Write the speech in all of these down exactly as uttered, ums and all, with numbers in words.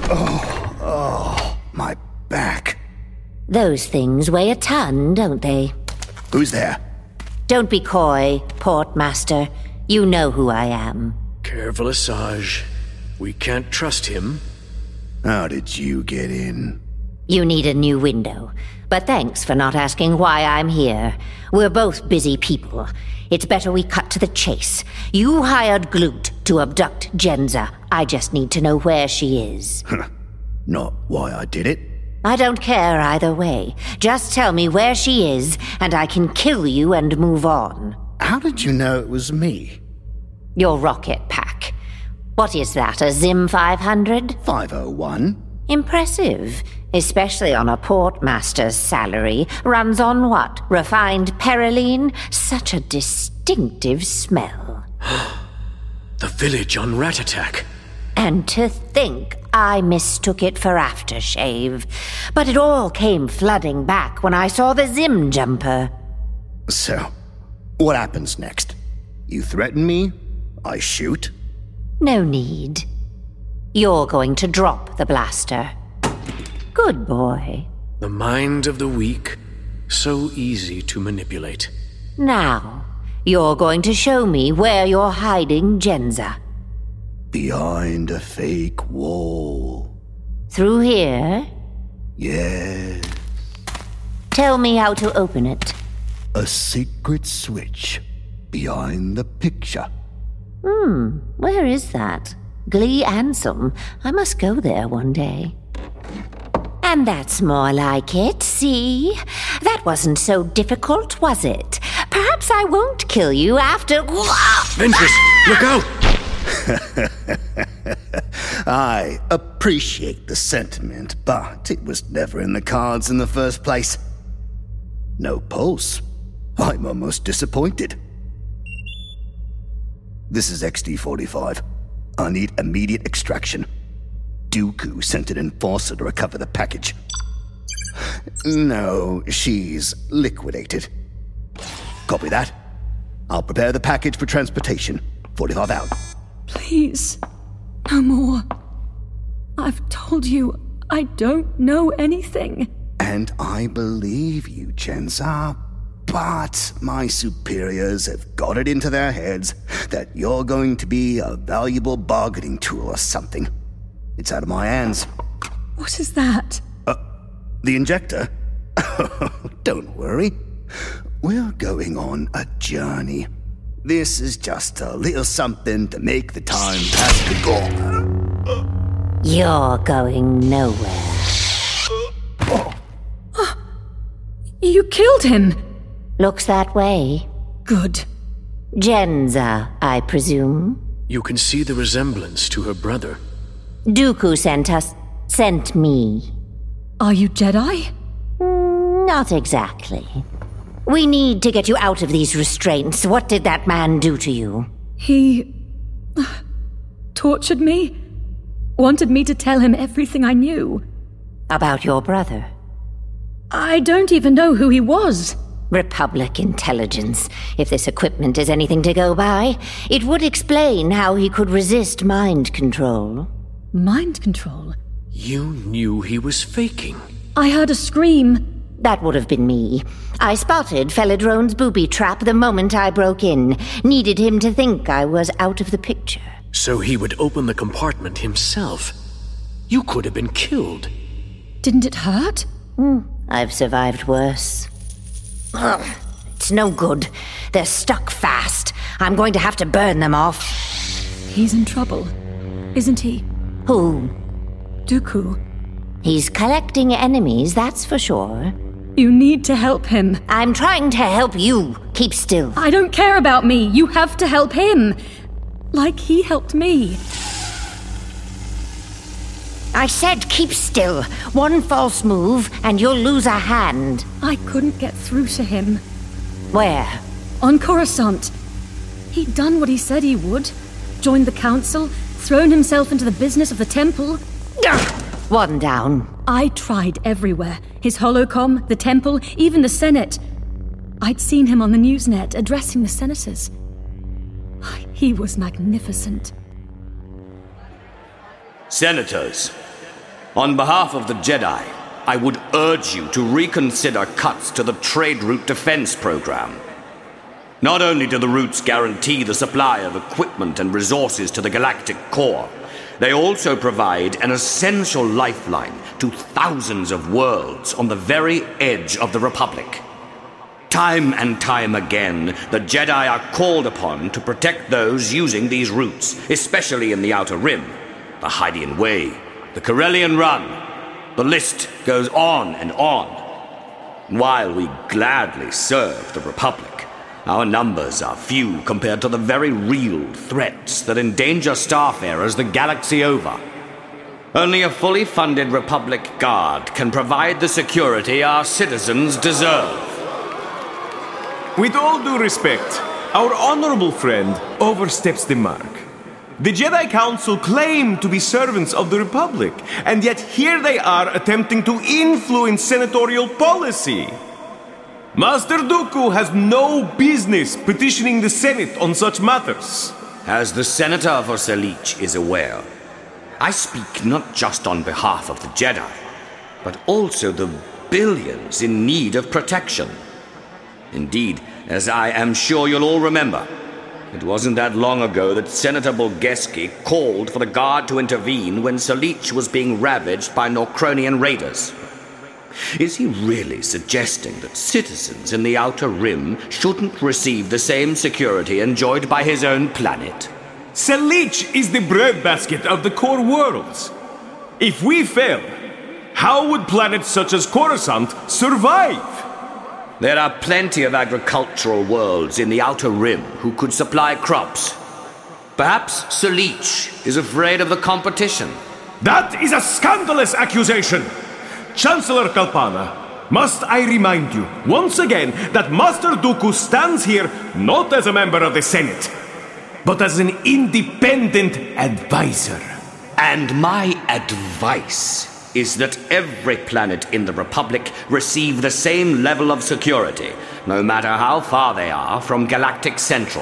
Oh, oh, my back. Those things weigh a ton, don't they? Who's there? Don't be coy, Portmaster. You know who I am. Careful, Asajj. We can't trust him. How did you get in? You need a new window. But thanks for not asking why I'm here. We're both busy people. It's better we cut to the chase. You hired Gloot to abduct Jenza. I just need to know where she is. Not why I did it. I don't care either way. Just tell me where she is, and I can kill you and move on. How did you know it was me? Your rocket pack. What is that, a Zim five hundred? five oh one. Impressive. Especially on a portmaster's salary. Runs on what? Refined periline? Such a distinctive smell. The village on Rat Attack. And to think I mistook it for aftershave. But it all came flooding back when I saw the Zim jumper. So, what happens next? You threaten me? I shoot? No need. You're going to drop the blaster. Good boy. The mind of the weak, so easy to manipulate. Now, you're going to show me where you're hiding Jenza. Behind a fake wall. Through here? Yes. Tell me how to open it. A secret switch behind the picture. Hmm, where is that? Glee Ansem. I must go there one day. And that's more like it, see? That wasn't so difficult, was it? Perhaps I won't kill you after... Ventress, look out! I appreciate the sentiment, but it was never in the cards in the first place. No pulse. I'm almost disappointed. This is X D forty-five. I need immediate extraction. Dooku sent an enforcer to recover the package. No, she's liquidated. Copy that. I'll prepare the package for transportation. forty-five out. Please, no more. I've told you I don't know anything. And I believe you, Jenza. But my superiors have got it into their heads that you're going to be a valuable bargaining tool or something. It's out of my hands. What is that? Uh, the injector? Don't worry. We're going on a journey. This is just a little something to make the time pass the go. You're going nowhere. Oh, you killed him! Looks that way. Good. Jenza, I presume? You can see the resemblance to her brother. Dooku sent us... sent me. Are you Jedi? Mm, not exactly. We need to get you out of these restraints. What did that man do to you? He... tortured me? Wanted me to tell him everything I knew. About your brother? I don't even know who he was. Republic intelligence. If this equipment is anything to go by, it would explain how he could resist mind control. Mind control? You knew he was faking. I heard a scream. That would have been me. I spotted Felidrone's booby trap the moment I broke in. Needed him to think I was out of the picture. So he would open the compartment himself. You could have been killed. Didn't it hurt? Mm, I've survived worse. Ugh, it's no good. They're stuck fast. I'm going to have to burn them off. He's in trouble, isn't he? Who? Dooku. He's collecting enemies, that's for sure. You need to help him. I'm trying to help you. Keep still. I don't care about me. You have to help him. Like he helped me. I said keep still. One false move and you'll lose a hand. I couldn't get through to him. Where? On Coruscant. He'd done what he said he would. Joined the council, thrown himself into the business of the temple. Ugh, one down. I tried everywhere. His holocom, the temple, even the Senate. I'd seen him on the Newsnet addressing the senators. He was magnificent. Senators, On behalf of the Jedi, I would urge you to reconsider cuts to the trade route defense program. Not only do the routes guarantee the supply of equipment and resources to the galactic core, they also provide an essential lifeline to thousands of worlds on the very edge of the Republic. Time and time again, the Jedi are called upon to protect those using these routes, especially in the Outer Rim, the Hydian Way, the Corellian Run. The list goes on and on. While we gladly serve the Republic, our numbers are few compared to the very real threats that endanger starfarers the galaxy over. Only a fully funded Republic Guard can provide the security our citizens deserve. With all due respect, our honorable friend oversteps the mark. The Jedi Council claim to be servants of the Republic, and yet here they are attempting to influence senatorial policy. Master Dooku has no business petitioning the Senate on such matters. As the Senator for Selich is aware, I speak not just on behalf of the Jedi, but also the billions in need of protection. Indeed, as I am sure you'll all remember, it wasn't that long ago that Senator Bolgeski called for the Guard to intervene when Selich was being ravaged by Norkronian raiders. Is he really suggesting that citizens in the Outer Rim shouldn't receive the same security enjoyed by his own planet? Selich is the breadbasket of the core worlds. If we fail, how would planets such as Coruscant survive? There are plenty of agricultural worlds in the Outer Rim who could supply crops. Perhaps Selich is afraid of the competition. That is a scandalous accusation! Chancellor Kalpana, must I remind you once again that Master Dooku stands here not as a member of the Senate, but as an independent advisor. And my advice is that every planet in the Republic receive the same level of security, no matter how far they are from Galactic Central.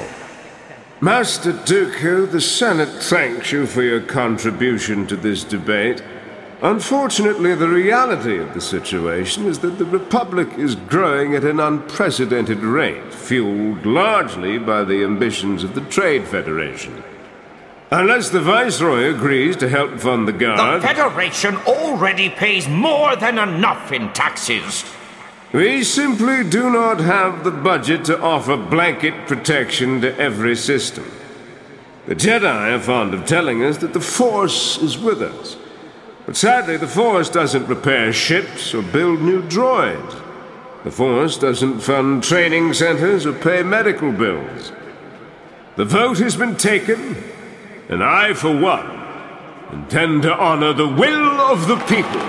Master Dooku, the Senate thanks you for your contribution to this debate. Unfortunately, the reality of the situation is that the Republic is growing at an unprecedented rate, fueled largely by the ambitions of the Trade Federation. Unless the Viceroy agrees to help fund the Guard... The Federation already pays more than enough in taxes. We simply do not have the budget to offer blanket protection to every system. The Jedi are fond of telling us that the Force is with us. But sadly, the Force doesn't repair ships or build new droids. The Force doesn't fund training centers or pay medical bills. The vote has been taken, and I, for one, intend to honor the will of the people.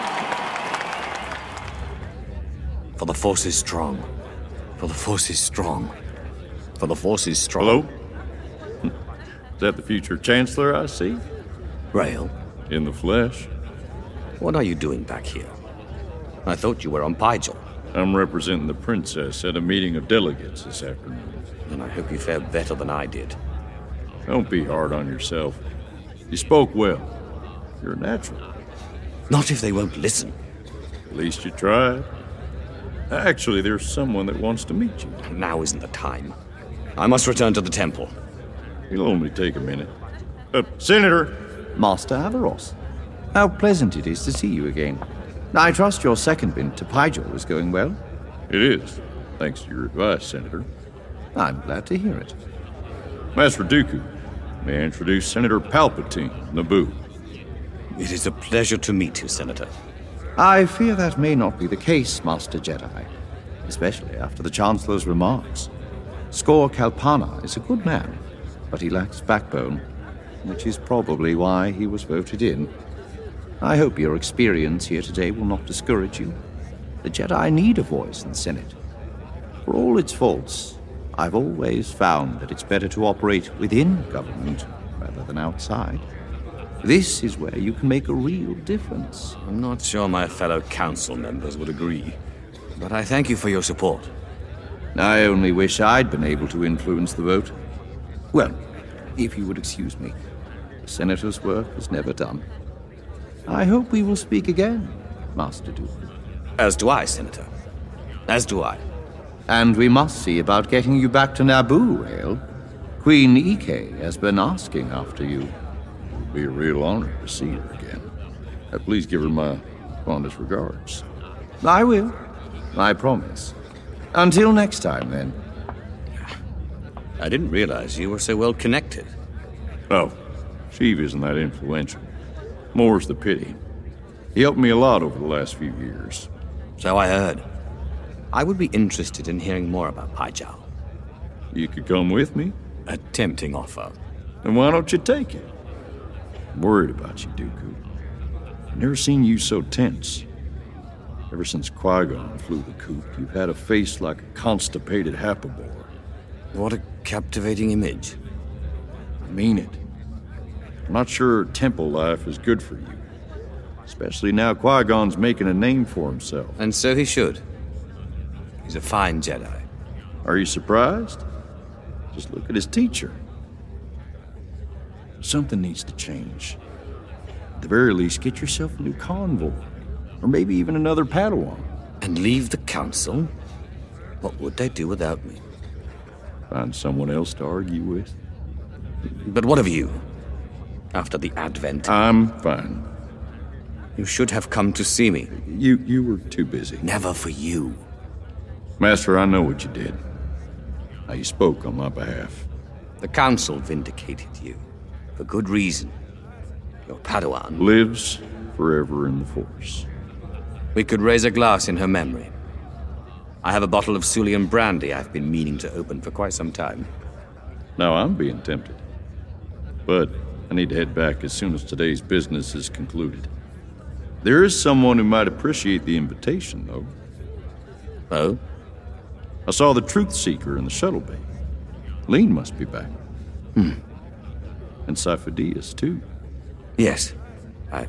For the Force is strong. For the Force is strong. For the Force is strong. Hello? Is that the future Chancellor I see? Rael? In the flesh. What are you doing back here? I thought you were on Pygel. I'm representing the Princess at a meeting of delegates this afternoon. And I hope you fared better than I did. Don't be hard on yourself. You spoke well. You're a natural. Not if they won't listen. At least you tried. Actually, there's someone that wants to meet you. Now isn't the time. I must return to the temple. It'll only take a minute. Uh, Senator! Master Averos, how pleasant it is to see you again. I trust your second bid to Pygel is going well? It is, thanks to your advice, Senator. I'm glad to hear it. Master Dooku, may I introduce Senator Palpatine, Naboo. It is a pleasure to meet you, Senator. I fear that may not be the case, Master Jedi, especially after the Chancellor's remarks. Skor Kalpana is a good man, but he lacks backbone, which is probably why he was voted in. I hope your experience here today will not discourage you. The Jedi need a voice in the Senate. For all its faults, I've always found that it's better to operate within government rather than outside. This is where you can make a real difference. I'm not sure my fellow council members would agree, but I thank you for your support. I only wish I'd been able to influence the vote. Well, if you would excuse me, the Senator's work is never done. I hope we will speak again, Master Dooku. As do I, Senator. As do I. And we must see about getting you back to Naboo, Rael. Queen Ike has been asking after you. It'll be a real honor to see her again. Uh, please give her my fondest regards. I will. I promise. Until next time, then. I didn't realize you were so well connected. Oh, Sheev isn't that influential. More's the pity. He helped me a lot over the last few years. So I heard. I would be interested in hearing more about Paijao. You could come with me? A tempting offer. Then why don't you take it? I'm worried about you, Dooku. I've never seen you so tense. Ever since Qui-Gon flew the coop, you've had a face like a constipated Hapabor. What a captivating image. I mean it. I'm not sure temple life is good for you. Especially now Qui-Gon's making a name for himself. And so he should. He's a fine Jedi. Are you surprised? Just look at his teacher. Something needs to change. At the very least, get yourself a new convoy. Or maybe even another Padawan. And leave the council? What would they do without me? Find someone else to argue with. But what of you? After the Advent? I'm fine. You should have come to see me. You you were too busy. Never for you. Master, I know what you did. How you spoke on my behalf. The council vindicated you. For good reason. Your Padawan lives forever in the Force. We could raise a glass in her memory. I have a bottle of Sulian brandy I've been meaning to open for quite some time. Now I'm being tempted. But I need to head back as soon as today's business is concluded. There is someone who might appreciate the invitation, though. Oh? I saw the Truth Seeker in the shuttle bay. Lean must be back. Hmm. And Sifo-Dyas, too. Yes. I...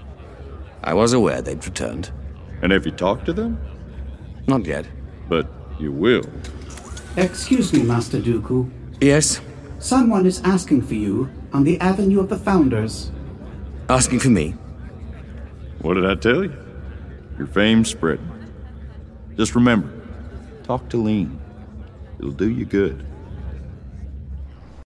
I was aware they'd returned. And have you talked to them? Not yet. But you will. Excuse me, Master Dooku. Yes? Someone is asking for you on the Avenue of the Founders. Asking for me? What did I tell you? Your fame's spreading. Just remember, talk to Lean. It'll do you good.